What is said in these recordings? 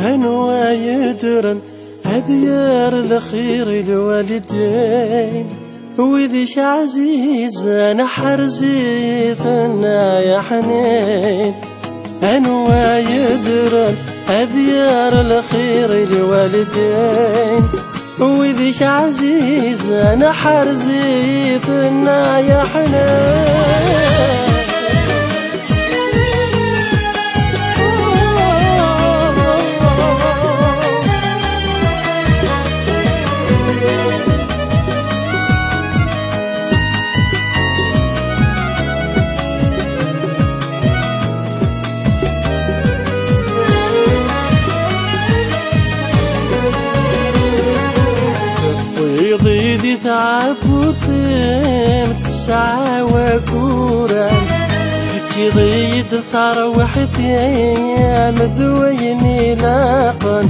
هنوا يدرن هديار الخير الوالدين وذيش عزيز انا حرزي ثنا يا حنين هنوا يدرن هديار الخير الوالدين وذيش عزيز انا حرزي ثنا يا حنين ضيدي ثعب وطيم تسعى وكوران فكي ضيد ثار وحدي يا مذويني لاقن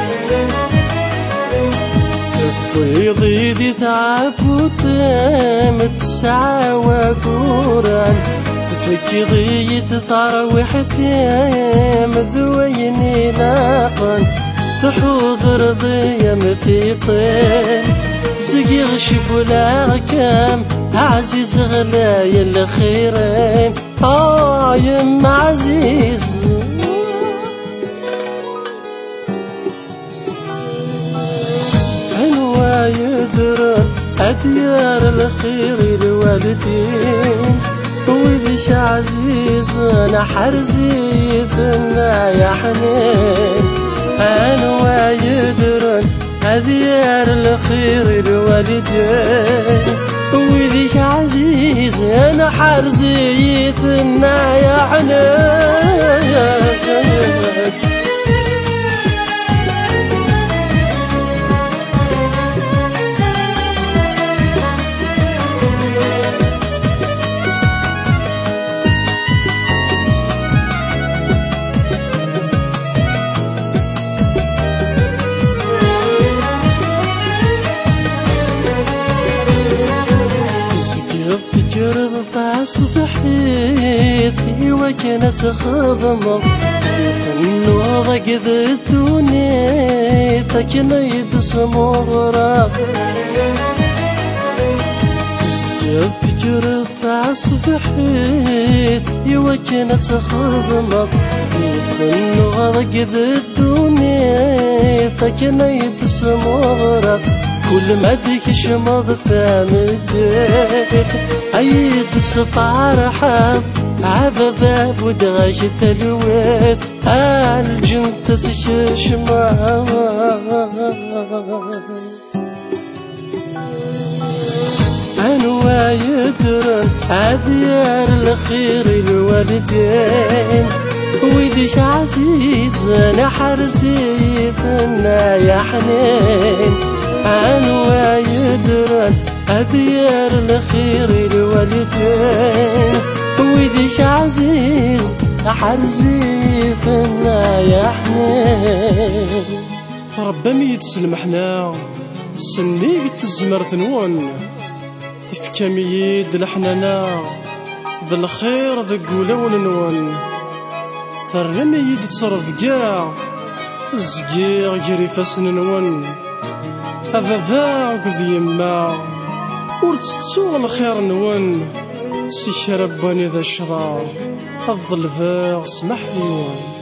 ضيدي ثعب وطيم تسعى وكوران فكي ضيد ثار وحدي يا مذويني لاقن تحوض رضي مثيطين سقي غشف ولا ركام عزيز غلاي الخيرين يم عزيز هنوا يدرن أديار الخير الوالدين وذيش عزيز أنا حرزي ثنا يا حنين هنوا يدرن هديار الخير الوالدين وذيك عزيز انا حرزي ثنا يا حنين صبحيت وكانت خضمة النور ضاق الدنيا تكنا يدسم غراب فكر صبحيت وكانت خضمة النور ضاق الدنيا تكنا يدسم غراب كل ما ديك شمض ثامدك عيد الصفار حاب عذاب ودغاش تلويت الجنت تشمع هنوا يدرن عديار الخير الوالدين وذيش عزيز انا حرزي ثنا يا حنين هنوا يدرن أديار الخير الوالدين وذيش عزيز حرزي ثنا يا حنين فربا ميت سلمحنا سنيك تزمر ثنون تفكا ميد لحنانا ذا الخير ذا قولا وننون ثرنا ميد تصرف قاع الزقير جري فاسننون أبابا قذ يما ورتسوغ الخير نون سي شرباني ذا الشرار الظلفاء سمح ليون